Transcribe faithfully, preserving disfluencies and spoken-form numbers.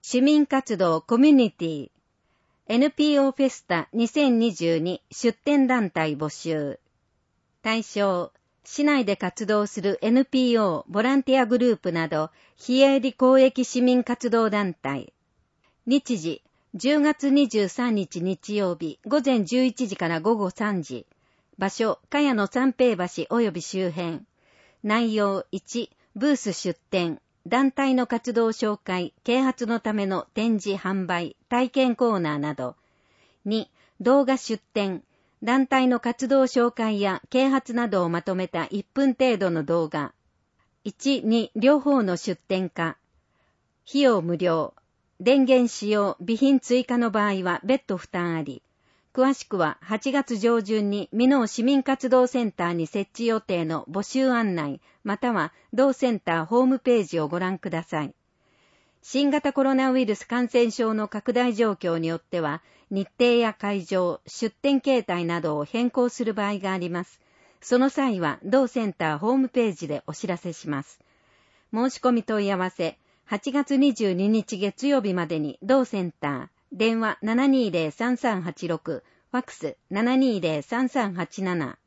市民活動コミュニティ エヌピーオー フェスタにせんにじゅうに出展団体募集。対象、市内で活動する エヌピーオー、ボランティアグループなど、非営利公益市民活動団体。日時、じゅうがつにじゅうさんにち日曜日、午前じゅういちじから午後さんじ。場所、茅野三平橋及び周辺。内容いち、ブース出展。団体の活動紹介、啓発のための展示販売、体験コーナーなど。に、動画出展。団体の活動紹介や啓発などをまとめたいっぷん程度の動画。いち、に、両方の出展化。費用無料。電源使用、備品追加の場合は別途負担あり。詳しくははちがつ上旬に箕面市民活動センターに設置予定の募集案内、または同センターホームページをご覧ください。新型コロナウイルス感染症の拡大状況によっては、日程や会場、出展形態などを変更する場合があります。その際は同センターホームページでお知らせします。申し込み問い合わせ、はちがつにじゅうににち月曜日までに同センター、電話 ななにーぜろ さんさんはちろく、ファックス ななにーぜろ さんさんはちなな。